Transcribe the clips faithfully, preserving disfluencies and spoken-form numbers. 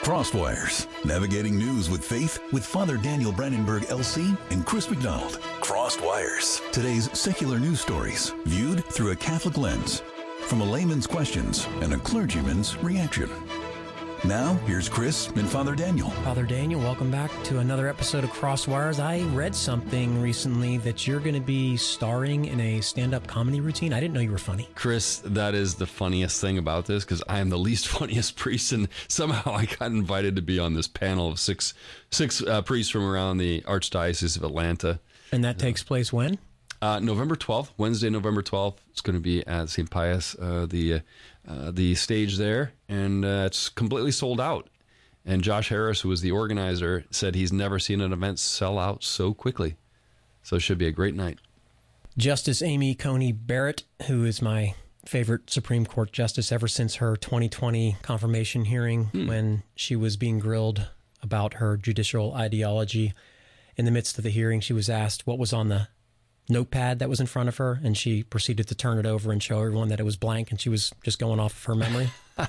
Crosswires, navigating news with faith with Father Daniel Brandenburg, L C, and Chris McDonald. Crosswires, today's secular news stories viewed through a Catholic lens, from a layman's questions and a clergyman's reaction. Now, here's Chris and Father Daniel. Father Daniel, welcome back to another episode of Crosswires. I read something recently that you're going to be starring in a stand-up comedy routine. I didn't know you were funny. Chris, that is the funniest thing about this, because I am the least funniest priest, and somehow I got invited to be on this panel of six six uh, priests from around the Archdiocese of Atlanta. And that takes place when? Uh, November twelfth, Wednesday, November twelfth. It's going to be at Saint Pius, uh, the uh, uh, the stage there, and uh, it's completely sold out. And Josh Harris, who was the organizer, said he's never seen an event sell out so quickly. So it should be a great night. Justice Amy Coney Barrett, who is my favorite Supreme Court justice ever since her twenty twenty confirmation hearing, hmm. when she was being grilled about her judicial ideology. In the midst of the hearing, she was asked what was on the notepad that was in front of her, and she proceeded to turn it over and show everyone that it was blank, and she was just going off of her memory.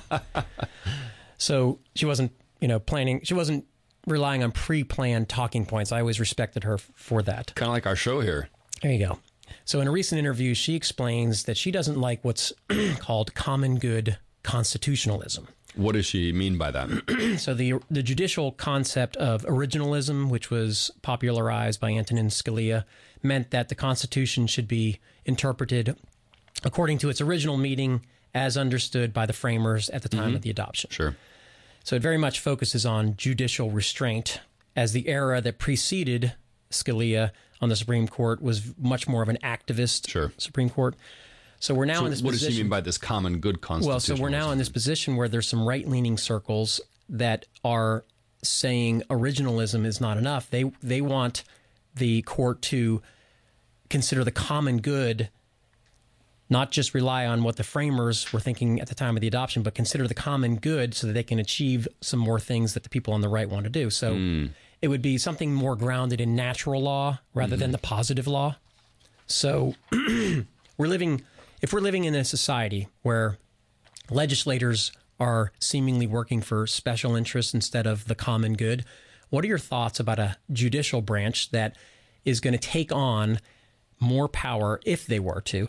So she wasn't, you know, planning, she wasn't relying on pre-planned talking points. I always respected her for that. Kind of like our show here. There you go. So in a recent interview, she explains that she doesn't like what's called common good constitutionalism. What does she mean by that? So the the judicial concept of originalism, which was popularized by Antonin Scalia, meant that the Constitution should be interpreted according to its original meaning as understood by the framers at the time mm-hmm. of the adoption. Sure. So it very much focuses on judicial restraint, as the era that preceded Scalia on the Supreme Court was much more of an activist sure. Supreme Court. So we're now so in this what position. What does she mean by this common good constitution? Well, so we're now in this position where there's some right-leaning circles that are saying originalism is not enough. They they want the court to consider the common good, not just rely on what the framers were thinking at the time of the adoption, but consider the common good so that they can achieve some more things that the people on the right want to do. So mm. it would be something more grounded in natural law rather mm-hmm. than the positive law. So we're living... If we're living in a society where legislators are seemingly working for special interests instead of the common good, what are your thoughts about a judicial branch that is going to take on more power if they were to,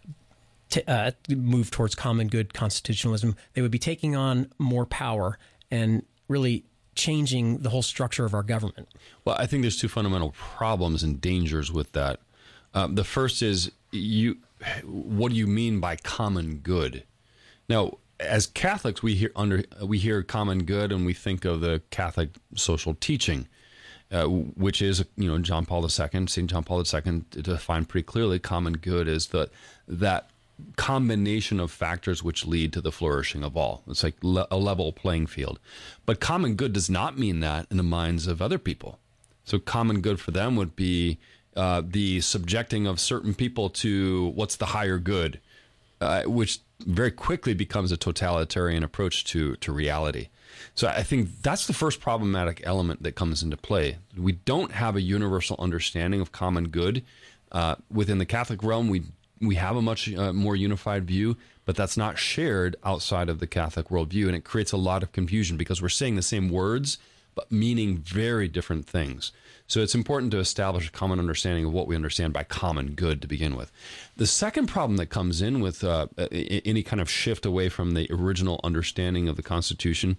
to uh, move towards common good constitutionalism? They would be taking on more power and really changing the whole structure of our government. Well, I think there's two fundamental problems and dangers with that. Um, the first is you. What do you mean by common good? Now, as Catholics, we hear under we hear common good, and we think of the Catholic social teaching, uh, which is, you know, John Paul the Second, Saint John Paul the Second defined pretty clearly. Common good is the that combination of factors which lead to the flourishing of all. It's like le- a level playing field. But common good does not mean that in the minds of other people. So common good for them would be Uh, the subjecting of certain people to what's the higher good, uh, which very quickly becomes a totalitarian approach to, to reality. So I think that's the first problematic element that comes into play. We don't have a universal understanding of common good. Uh, within the Catholic realm, we we have a much uh, more unified view, but that's not shared outside of the Catholic worldview, and it creates a lot of confusion because we're saying the same words, but meaning very different things. So it's important to establish a common understanding of what we understand by common good to begin with. The second problem that comes in with uh, any kind of shift away from the original understanding of the Constitution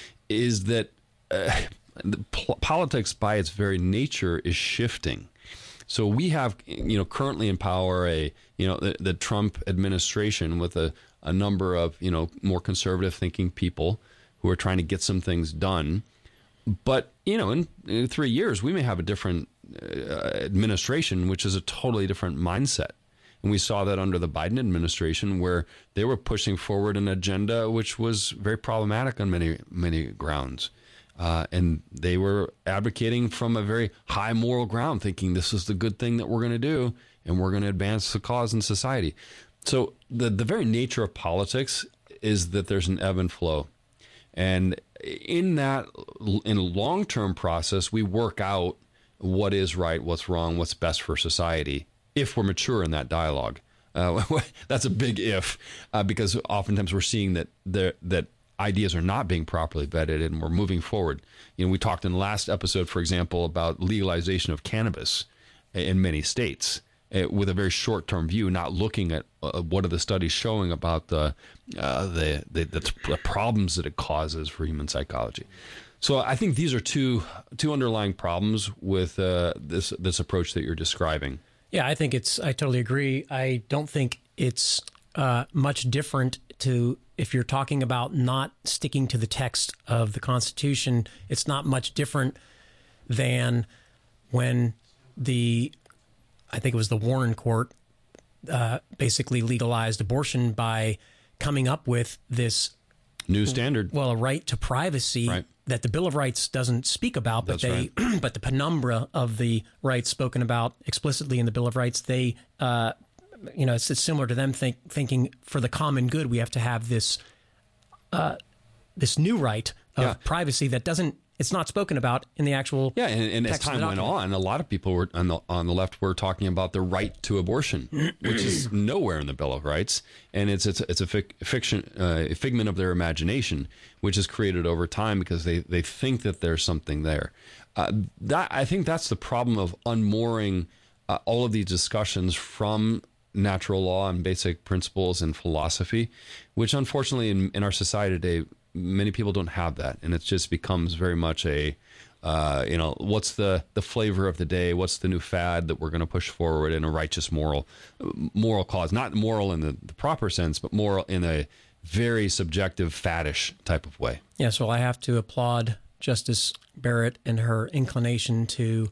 is that uh, the po- politics by its very nature is shifting. So we have, you know, currently in power a, you know, the, the Trump administration with a, a number of, you know, more conservative thinking people who are trying to get some things done. But, you know, in, in three years, we may have a different uh, administration, which is a totally different mindset. And we saw that under the Biden administration, where they were pushing forward an agenda which was very problematic on many, many grounds. Uh, and they were advocating from a very high moral ground, thinking this is the good thing that we're going to do, and we're going to advance the cause in society. So the, the very nature of politics is that there's an ebb and flow. And in that, in a long-term process, we work out what is right, what's wrong, what's best for society, if we're mature in that dialogue. Uh, that's a big if, uh, because oftentimes we're seeing that there, that ideas are not being properly vetted and we're moving forward. You know, we talked in the last episode, for example, about legalization of cannabis in many states uh, with a very short-term view, not looking at uh, what are the studies showing about the, uh, the, the, the the problems that it causes for human psychology. So I think these are two two underlying problems with uh, this this approach that you're describing. Yeah, I think it's, I totally agree. I don't think it's uh, much different to, if you're talking about not sticking to the text of the Constitution, it's not much different than when the, I think it was the Warren Court, uh, basically legalized abortion by coming up with this new standard. Well, a right to privacy right. that the Bill of Rights doesn't speak about, but That's they, right. but the penumbra of the rights spoken about explicitly in the Bill of Rights, they, uh, you know, it's, it's similar to them think, thinking for the common good, we have to have this, uh, this new right of Yeah. privacy that doesn't, it's not spoken about in the actual. Yeah, and, and as text of the time went document. on, a lot of people were on the on the left were talking about the right to abortion, which is nowhere in the Bill of Rights, and it's it's it's a fic, fiction, uh, a figment of their imagination, which is created over time because they they think that there's something there. Uh, that I think that's the problem of unmooring uh, all of these discussions from natural law and basic principles and philosophy, which unfortunately in, in our society today, many people don't have that, and it just becomes very much a, uh, you know, what's the, the flavor of the day? What's the new fad that we're going to push forward in a righteous moral moral cause? Not moral in the, the proper sense, but moral in a very subjective, faddish type of way. Yeah, so I have to applaud Justice Barrett and her inclination to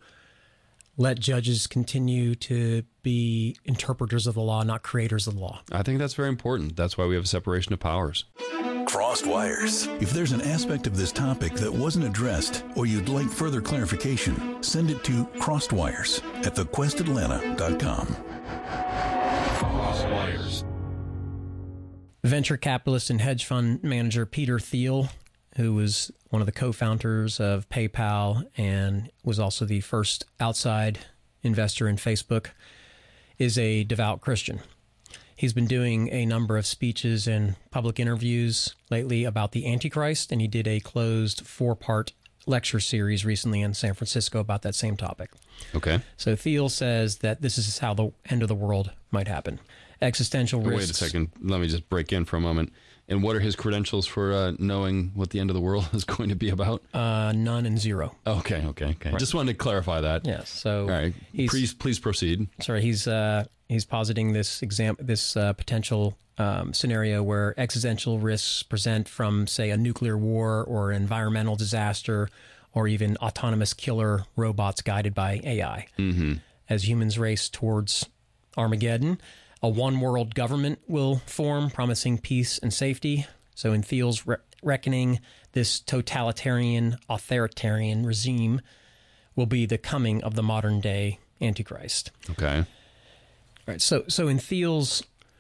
let judges continue to be interpreters of the law, not creators of the law. I think that's very important. That's why we have a separation of powers. Crossed Wires. If there's an aspect of this topic that wasn't addressed or you'd like further clarification, send it to crosswires at the quest atlanta dot com. Crossed Wires. Venture capitalist and hedge fund manager Peter Thiel, who was one of the co-founders of PayPal and was also the first outside investor in Facebook, is a devout Christian. He's been doing a number of speeches and public interviews lately about the Antichrist, and he did a closed four-part lecture series recently in San Francisco about that same topic. Okay. So Thiel says that this is how the end of the world might happen. Existential risks. Wait a second. Let me just break in for a moment. And what are his credentials for uh, knowing what the end of the world is going to be about? Uh, none and zero. Okay, okay, okay. Right. Just wanted to clarify that. Yes. So all right. he's, please, please proceed. Sorry, he's uh, he's positing this exam, this uh, potential um, scenario where existential risks present from, say, a nuclear war or environmental disaster, or even autonomous killer robots guided by A I. Mm-hmm. As humans race towards Armageddon, a one-world government will form, promising peace and safety. So in Thiel's re- reckoning, this totalitarian, authoritarian regime will be the coming of the modern-day Antichrist. Okay. All right. So, so in Thiel's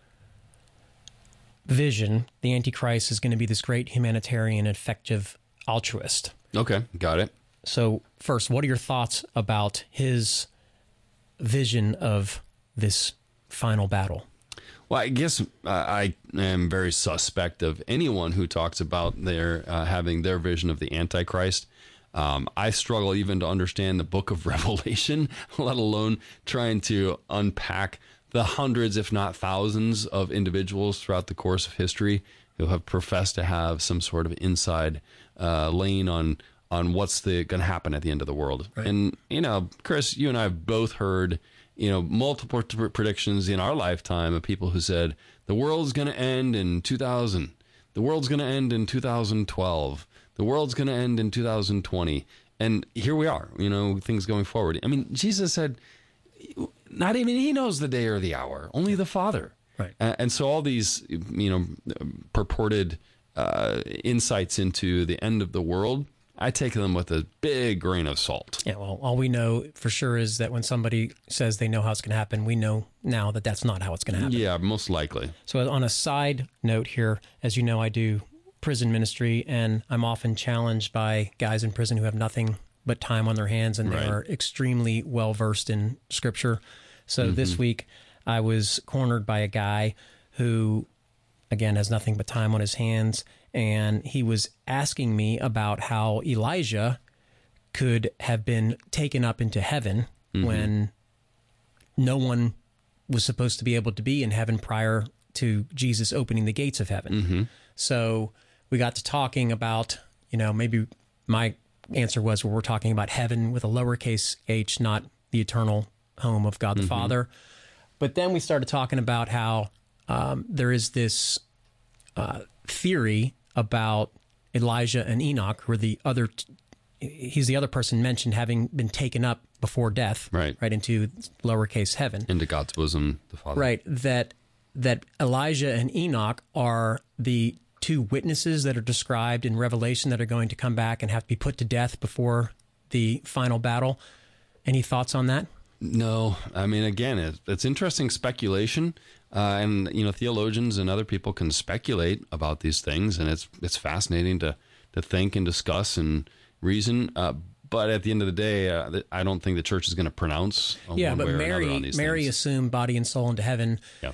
vision, the Antichrist is going to be this great humanitarian, effective altruist. Okay, got it. So first, what are your thoughts about his vision of this final battle? Well, I guess uh, I am very suspect of anyone who talks about their uh, having their vision of the Antichrist. Um, I struggle even to understand the book of Revelation, let alone trying to unpack the hundreds, if not thousands, of individuals throughout the course of history who have professed to have some sort of inside uh, lane on on what's the going to happen at the end of the world. Right. And, you know, Chris, you and I have both heard, you know, multiple t- predictions in our lifetime of people who said the world's going to end in two thousand. The world's going to end in two thousand twelve. The world's going to end in two thousand twenty. And here we are, you know, things going forward. I mean, Jesus said, not even he knows the day or the hour, only the Father. Right. Uh, and so all these, you know, purported uh, insights into the end of the world, I take them with a big grain of salt. Yeah, well, all we know for sure is that when somebody says they know how it's going to happen, we know now that that's not how it's going to happen. Yeah, most likely. So on a side note here, as you know, I do prison ministry, and I'm often challenged by guys in prison who have nothing but time on their hands, and Right. they are extremely well-versed in Scripture. So Mm-hmm. this week, I was cornered by a guy who, again, has nothing but time on his hands. And he was asking me about how Elijah could have been taken up into heaven mm-hmm. when no one was supposed to be able to be in heaven prior to Jesus opening the gates of heaven. Mm-hmm. So we got to talking about, you know, maybe my answer was, well, we're talking about heaven with a lowercase h, not the eternal home of God the mm-hmm. Father. But then we started talking about how um, there is this uh, theory about Elijah and Enoch, who are the other, t- he's the other person mentioned having been taken up before death, right, right into lowercase heaven. Into God's bosom, the Father. Right, that that Elijah and Enoch are the two witnesses that are described in Revelation that are going to come back and have to be put to death before the final battle. Any thoughts on that? No. I mean, again, it, it's interesting speculation. Uh, and, you know, theologians and other people can speculate about these things, and it's it's fascinating to, to think and discuss and reason. Uh, but at the end of the day, uh, I don't think the church is going to pronounce uh, yeah, one but way or Mary, another on these Mary things. assumed body and soul into heaven. Yeah.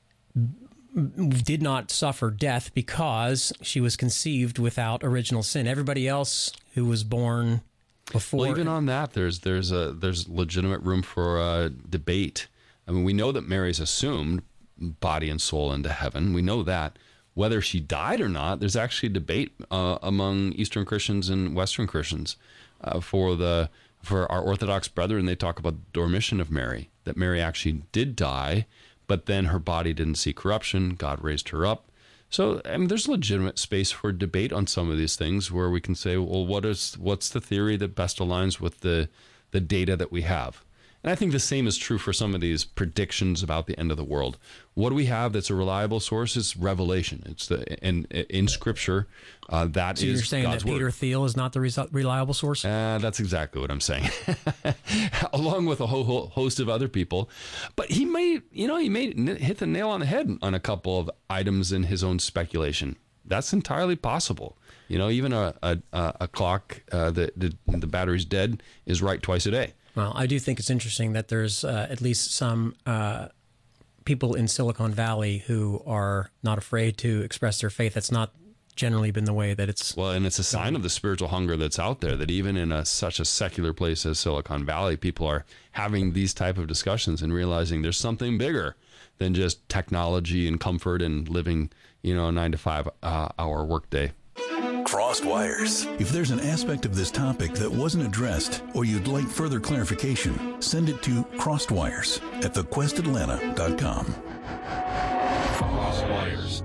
Did not suffer death because she was conceived without original sin. Everybody else who was born before, well, even on that, there's there's a there's legitimate room for uh, debate. I mean, we know that Mary's assumed body and soul into heaven. We know that. Whether she died or not, there's actually a debate uh, among Eastern Christians and Western Christians. Uh, for the for our Orthodox brethren, they talk about the dormition of Mary, that Mary actually did die, but then her body didn't see corruption. God raised her up. So, I mean, there's legitimate space for debate on some of these things where we can say, well, what is what's the theory that best aligns with the the data that we have? And I think the same is true for some of these predictions about the end of the world. What do we have that's a reliable source? It's Revelation. It's the and in Scripture, uh, that so is you're saying God's that Peter word. Thiel is not the res- reliable source? Uh, that's exactly what I'm saying, along with a whole host of other people. But he may, you know, he may hit the nail on the head on a couple of items in his own speculation. That's entirely possible. You know, even a a, a clock uh, that the, the battery's dead is right twice a day. Well, I do think it's interesting that there's uh, at least some uh, people in Silicon Valley who are not afraid to express their faith. That's not generally been the way that it's... Well, and it's a sign of the spiritual hunger that's out there, that even in a, such a secular place as Silicon Valley, people are having these type of discussions and realizing there's something bigger than just technology and comfort and living, you know, a nine to five uh, hour workday. Crossed Wires. If there's an aspect of this topic that wasn't addressed or you'd like further clarification, send it to crosswires at the quest atlanta dot com. Crosswires.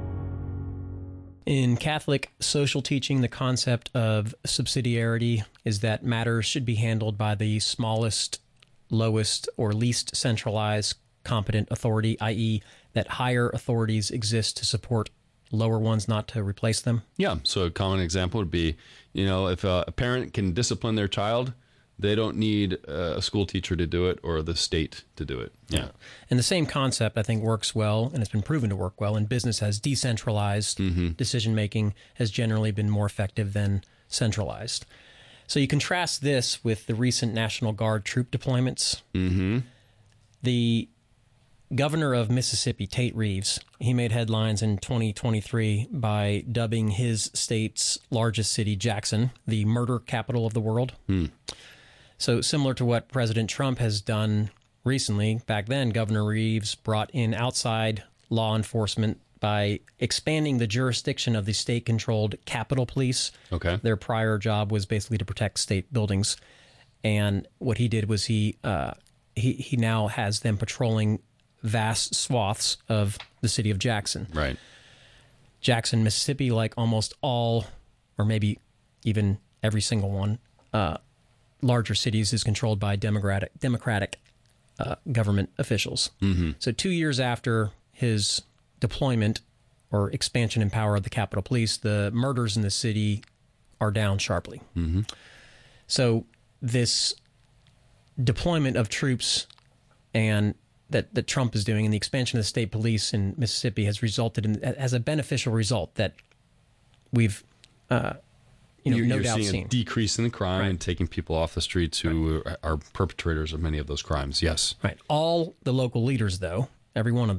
In Catholic social teaching, the concept of subsidiarity is that matters should be handled by the smallest, lowest, or least centralized competent authority, that is that higher authorities exist to support lower ones, not to replace them. Yeah. So a common example would be, you know, if a, a parent can discipline their child, they don't need a school teacher to do it or the state to do it. Yeah. And the same concept, I think, works well, and it's been proven to work well in business, as decentralized mm-hmm. decision-making has generally been more effective than centralized. So you contrast this with the recent National Guard troop deployments. Mm-hmm. The governor of Mississippi, Tate Reeves, he made headlines in twenty twenty-three by dubbing his state's largest city, Jackson, the murder capital of the world. Hmm. So similar to what President Trump has done recently, back then, Governor Reeves brought in outside law enforcement by expanding the jurisdiction of the state-controlled Capitol Police. Okay. Their prior job was basically to protect state buildings. And what he did was he uh, he, he now has them patrolling vast swaths of the city of Jackson. Right. Jackson, Mississippi, like almost all, or maybe even every single one, uh, larger cities, is controlled by Democratic Democratic uh, government officials. Mm-hmm. So two years after his deployment or expansion in power of the Capitol Police, the murders in the city are down sharply. Mm-hmm. So this deployment of troops and that, that Trump is doing, and the expansion of the state police in Mississippi has resulted in, as a beneficial result that we've, uh, you know, you're, no you're doubt seeing seen. a decrease in the crime Right. and taking people off the streets who right. are perpetrators of many of those crimes. Yes. Right. All the local leaders, though, every one of them,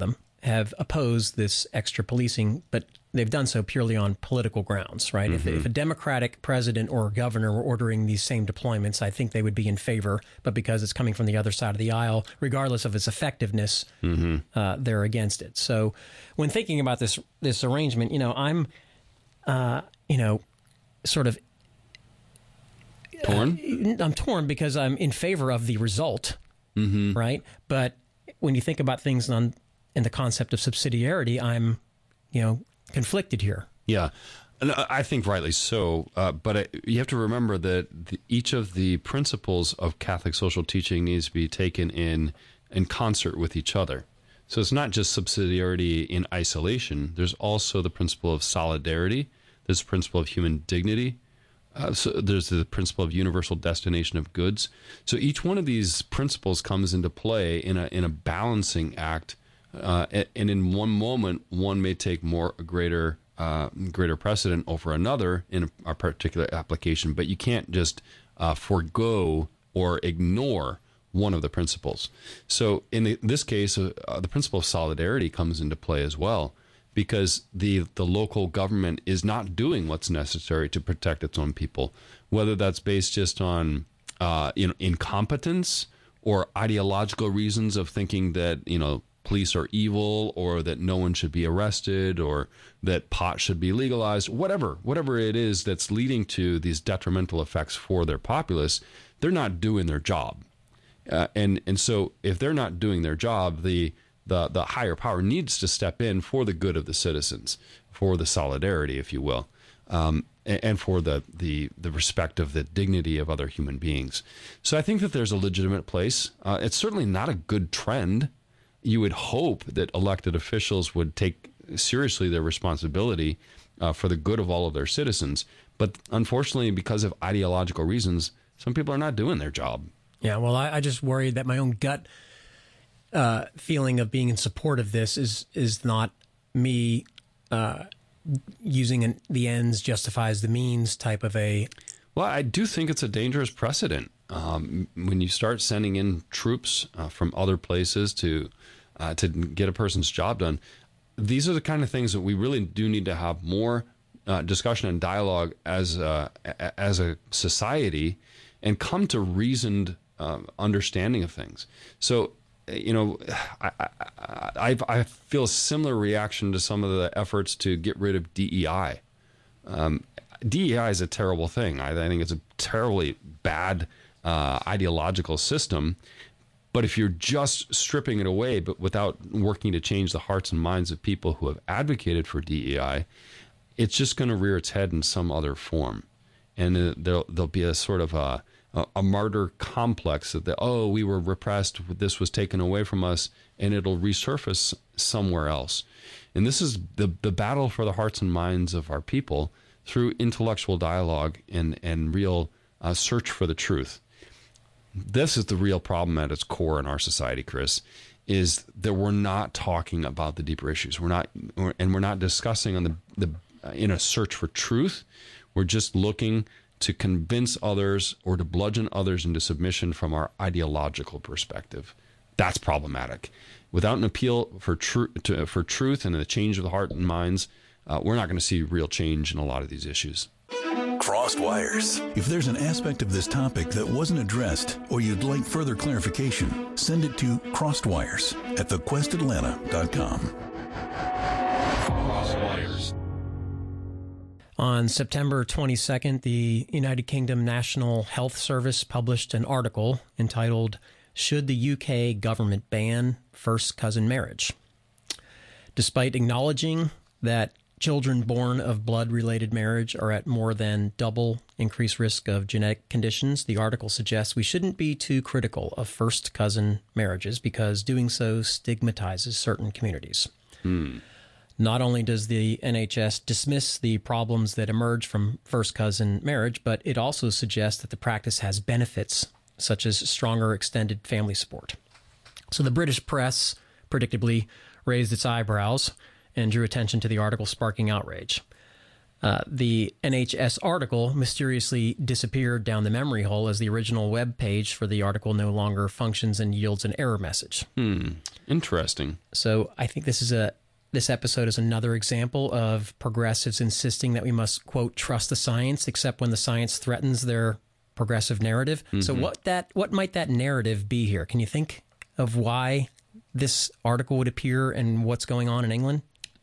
have opposed this extra policing, but they've done so purely on political grounds, right? Mm-hmm. If, if a Democratic president or governor were ordering these same deployments, I think they would be in favor. But because it's coming from the other side of the aisle, regardless of its effectiveness, mm-hmm. uh, they're against it. So when thinking about this this arrangement, you know, I'm, uh, you know, sort of torn. Uh, I'm torn because I'm in favor of the result, mm-hmm. right? But when you think about things on in the concept of subsidiarity, I'm, you know, conflicted here. Yeah, and I think rightly so. Uh, but I, you have to remember that the, each of the principles of Catholic social teaching needs to be taken in in concert with each other. So it's not just subsidiarity in isolation. There's also the principle of solidarity. There's the principle of human dignity. Uh, so there's the principle of universal destination of goods. So each one of these principles comes into play in a in a balancing act. Uh, and in one moment, one may take more greater uh, greater precedent over another in a, a particular application, but you can't just uh, forego or ignore one of the principles. So in the, this case, uh, the principle of solidarity comes into play as well, because the the local government is not doing what's necessary to protect its own people, whether that's based just on uh, you know incompetence or ideological reasons of thinking that you know. police are evil, or that no one should be arrested, or that pot should be legalized, whatever, whatever it is that's leading to these detrimental effects for their populace, they're not doing their job. Uh, and and so if they're not doing their job, the, the the higher power needs to step in for the good of the citizens, for the solidarity, if you will, um, and, and for the, the, the respect of the dignity of other human beings. So I think that there's a legitimate place. Uh, it's certainly not a good trend. You would hope that elected officials would take seriously their responsibility uh, for the good of all of their citizens. But unfortunately, because of ideological reasons, some people are not doing their job. Yeah, well, I, I just worry that my own gut uh, feeling of being in support of this is is not me uh, using an, the ends justifies the means type of a... Well, I do think it's a dangerous precedent. Um, when you start sending in troops uh, from other places to uh, to get a person's job done, these are the kind of things that we really do need to have more uh, discussion and dialogue as a, as a society, and come to reasoned uh, understanding of things. So, you know, I, I, I feel a similar reaction to some of the efforts to get rid of D E I. Um, D E I is a terrible thing. I, I think it's a terribly bad uh, ideological system. But if you're just stripping it away, but without working to change the hearts and minds of people who have advocated for D E I, it's just going to rear its head in some other form. And uh, there'll, there'll be a sort of a, a, a martyr complex that, the, oh, we were repressed, this was taken away from us, and it'll resurface somewhere else. And this is the, the battle for the hearts and minds of our people through intellectual dialogue and, and real uh, search for the truth. This is the real problem at its core in our society, Chris, is that we're not talking about the deeper issues. We're not, and we're not discussing on the, the uh, in a search for truth. We're just looking to convince others or to bludgeon others into submission from our ideological perspective. That's problematic. Without an appeal for, tru- to, for truth and the change of the heart and minds, uh, we're not going to see real change in a lot of these issues. Crossed Wires. If there's an aspect of this topic that wasn't addressed or you'd like further clarification, send it to crosswires at the quest atlanta dot com. Crosswires. On September twenty-second, the United Kingdom National Health Service published an article entitled, "Should the U K Government Ban First Cousin Marriage?" Despite acknowledging that children born of blood-related marriage are at more than double increased risk of genetic conditions, the article suggests we shouldn't be too critical of first cousin marriages because doing so stigmatizes certain communities. Hmm. Not only does the N H S dismiss the problems that emerge from first cousin marriage, but it also suggests that the practice has benefits, such as stronger extended family support. So the British press predictably raised its eyebrows and drew attention to the article, sparking outrage. Uh, the N H S article mysteriously disappeared down the memory hole as the original web page for the article no longer functions and yields an error message. Hmm. Interesting. So I think this is a this episode is another example of progressives insisting that we must, quote, trust the science, except when the science threatens their progressive narrative. Mm-hmm. So what that what might that narrative be here? Can you think of why this article would appear and what's going on in England?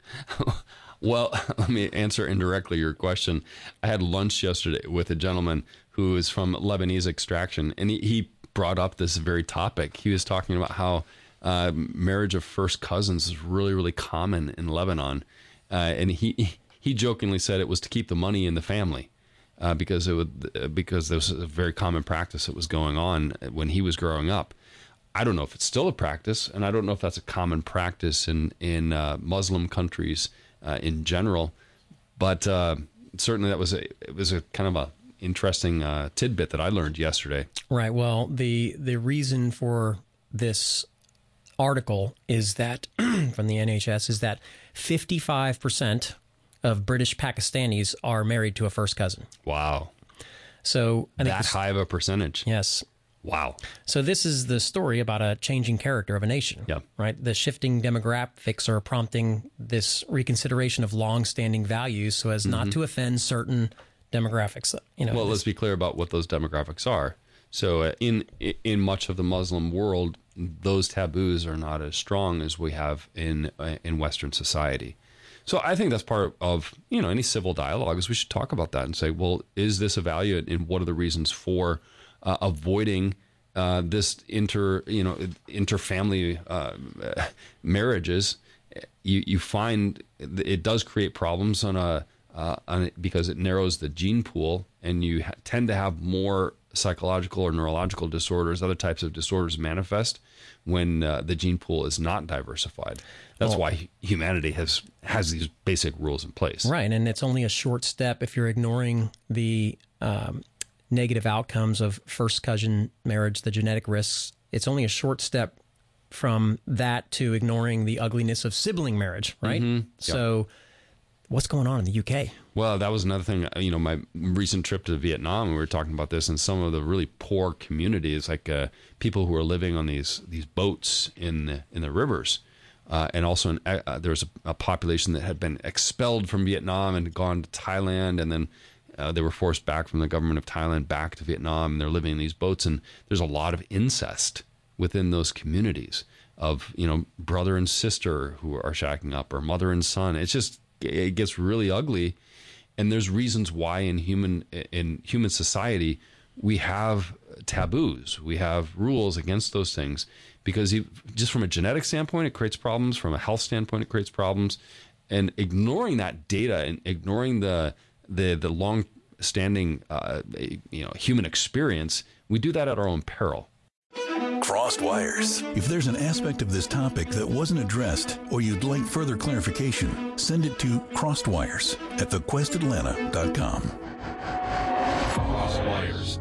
Well, let me answer indirectly your question. I had lunch yesterday with a gentleman who is from Lebanese extraction, and he, he brought up this very topic. He was talking about how uh, marriage of first cousins is really, really common in Lebanon. Uh, and he he jokingly said it was to keep the money in the family uh, because it would because there was a very common practice that was going on when he was growing up. I don't know if it's still a practice, and I don't know if that's a common practice in, in uh, Muslim countries Uh, in general, but uh, certainly that was a it was a kind of a interesting uh, tidbit that I learned yesterday. Right. Well, the the reason for this article is that from the N H S is that fifty-five percent of British Pakistanis are married to a first cousin. Wow. So I think that this, high of a percentage. Yes. Wow. So this is the story about a changing character of a nation, yep. right? The shifting demographics are prompting this reconsideration of long-standing values so as mm-hmm. not to offend certain demographics. You know, well, this, let's be clear about what those demographics are. So uh, in in much of the Muslim world, those taboos are not as strong as we have in uh, in Western society. So I think that's part of, you know, any civil dialogue is we should talk about that and say, well, is this a value and what are the reasons for Uh, avoiding uh, this inter, you know, interfamily uh, marriages? You you find it does create problems on a uh, on it because it narrows the gene pool, and you ha- tend to have more psychological or neurological disorders, other types of disorders manifest when uh, the gene pool is not diversified. That's well, why humanity has has these basic rules in place, right? And it's only a short step if you're ignoring the Um, negative outcomes of first cousin marriage, the genetic risks. It's only a short step from that to ignoring the ugliness of sibling marriage, right? Mm-hmm. So yep. What's going on in the U K? Well, that was another thing, you know, my recent trip to Vietnam, we were talking about this, and some of the really poor communities, like uh, people who are living on these these boats in the, in the rivers. Uh, and also in, uh, there was a, a population that had been expelled from Vietnam and gone to Thailand, and then Uh, they were forced back from the government of Thailand back to Vietnam, and they're living in these boats, and there's a lot of incest within those communities of, you know, brother and sister who are shacking up, or mother and son. It's just, it gets really ugly, and there's reasons why in human in human society we have taboos, we have rules against those things, because you, just from a genetic standpoint, it creates problems. From a health standpoint, it creates problems, and ignoring that data and ignoring the the the long-standing uh, you know human experience, we do that at our own peril. Crossed Wires. If there's an aspect of this topic that wasn't addressed or you'd like further clarification, send it to crossedwires at the quest atlanta dot com. Crossed Wires.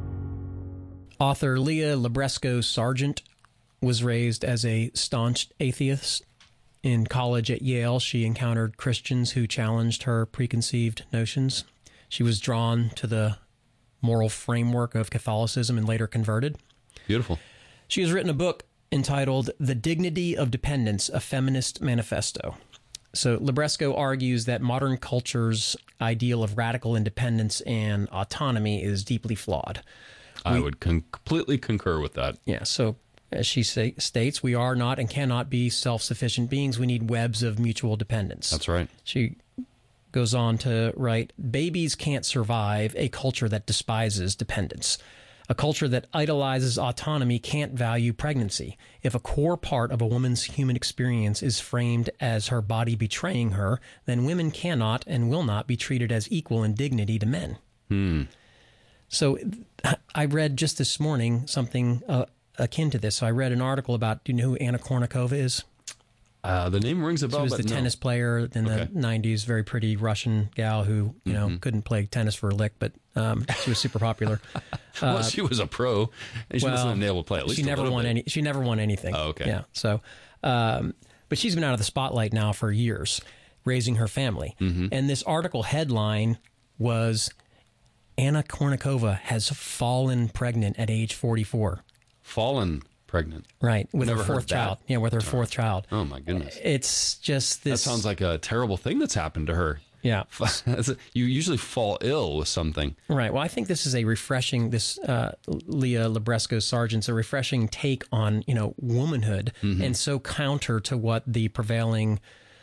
Author Leah Libresco Sargent was raised as a staunch atheist. In college at Yale, she encountered Christians who challenged her preconceived notions. She was drawn to the moral framework of Catholicism and later converted. Beautiful. She has written a book entitled The Dignity of Dependence, a Feminist Manifesto. So Libresco argues that modern culture's ideal of radical independence and autonomy is deeply flawed. I we, would con- completely concur with that. Yeah, so as she say, states, we are not and cannot be self-sufficient beings. We need webs of mutual dependence. That's right. She goes on to write, babies can't survive a culture that despises dependence. A culture that idolizes autonomy can't value pregnancy. If a core part of a woman's human experience is framed as her body betraying her, then women cannot and will not be treated as equal in dignity to men. Hmm. So I read just this morning something uh, akin to this. So I read an article about, do you know who Anna Kournikova is? Uh, the name rings a bell. She was but the no. tennis player in Okay. the nineties, very pretty Russian gal who, you Mm-hmm. know, couldn't play tennis for a lick, but um, she was super popular. Well, Uh, she was a pro, and she well, wasn't able to play at least she a never little won bit. any. She never won anything. Oh, okay. Yeah. So, um, but she's been out of the spotlight now for years, raising her family. Mm-hmm. And this article headline was, Anna Kournikova has fallen pregnant at age forty-four. Fallen pregnant. Right, with Never her fourth child. Yeah, with her fourth child. Oh, my goodness. It's just this... That sounds like a terrible thing that's happened to her. Yeah. You usually fall ill with something. Right. Well, I think this is a refreshing, this uh, Leah Libresco-Sargent's a refreshing take on, you know, womanhood, mm-hmm. and so counter to what the prevailing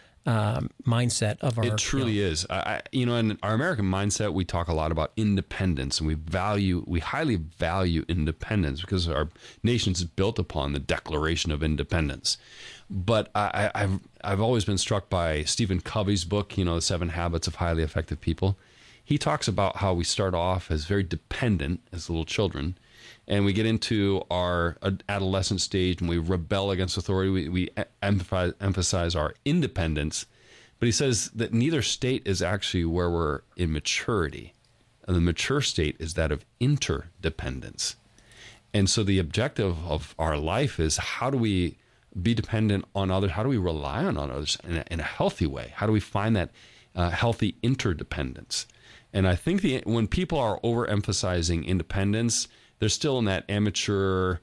um, mindset of our... It truly you know, is. I, you know, in our American mindset, we talk a lot about independence, and we value, we highly value independence because our nation is built upon the Declaration of Independence. But I, I've I've always been struck by Stephen Covey's book, you know, The Seven Habits of Highly Effective People. He talks about how we start off as very dependent as little children, and we get into our adolescent stage and we rebel against authority. We, we emphasize, emphasize our independence. But he says that neither state is actually where we're in maturity. And the mature state is that of interdependence. And so the objective of our life is, how do we be dependent on others? How do we rely on others in a, in a healthy way? How do we find that uh, healthy interdependence? And I think the, when people are overemphasizing independence, they're still in that amateur,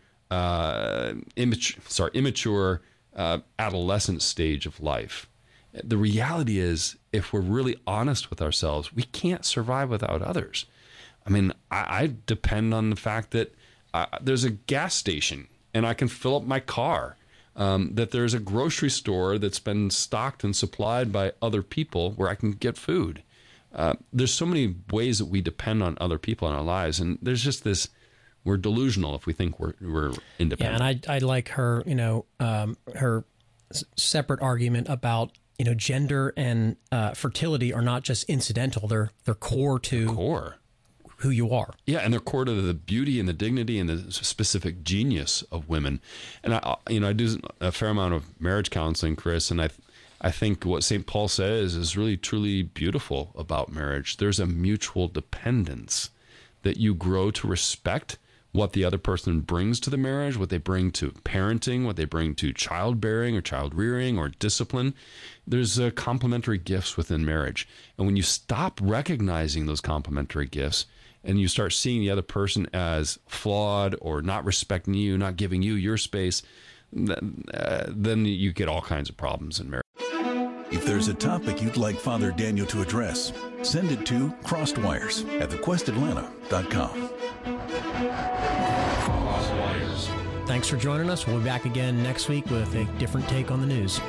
uh, immature, sorry, immature uh, adolescent stage of life. The reality is, if we're really honest with ourselves, we can't survive without others. I mean, I, I depend on the fact that uh, there's a gas station and I can fill up my car. Um, that there's a grocery store that's been stocked and supplied by other people where I can get food. Uh, there's so many ways that we depend on other people in our lives, and there's just this, we're delusional if we think we're we're independent. Yeah, and I I like her, you know, um, her s- separate argument about, you know, gender and uh, fertility are not just incidental; they're they're core to core. who you are. Yeah, and they're core to the beauty and the dignity and the specific genius of women. And I, you know, I do a fair amount of marriage counseling, Chris, and I, I think what Saint Paul says is really truly beautiful about marriage. There's a mutual dependence that you grow to respect what the other person brings to the marriage, what they bring to parenting, what they bring to childbearing or child rearing or discipline. There's uh, complementary gifts within marriage, and when you stop recognizing those complementary gifts, and you start seeing the other person as flawed or not respecting you, not giving you your space, then, uh, then you get all kinds of problems in marriage. If there's a topic you'd like Father Daniel to address, send it to crosswires at the quest atlanta dot com. Thanks for joining us. We'll be back again next week with a different take on the news.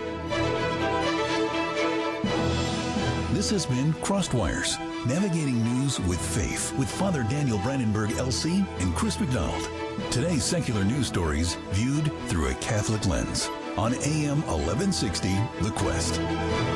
This has been Crossed Wires, navigating news with faith with Father Daniel Brandenburg, L C, and Chris McDonald. Today's secular news stories viewed through a Catholic lens on A M eleven sixty, The Quest.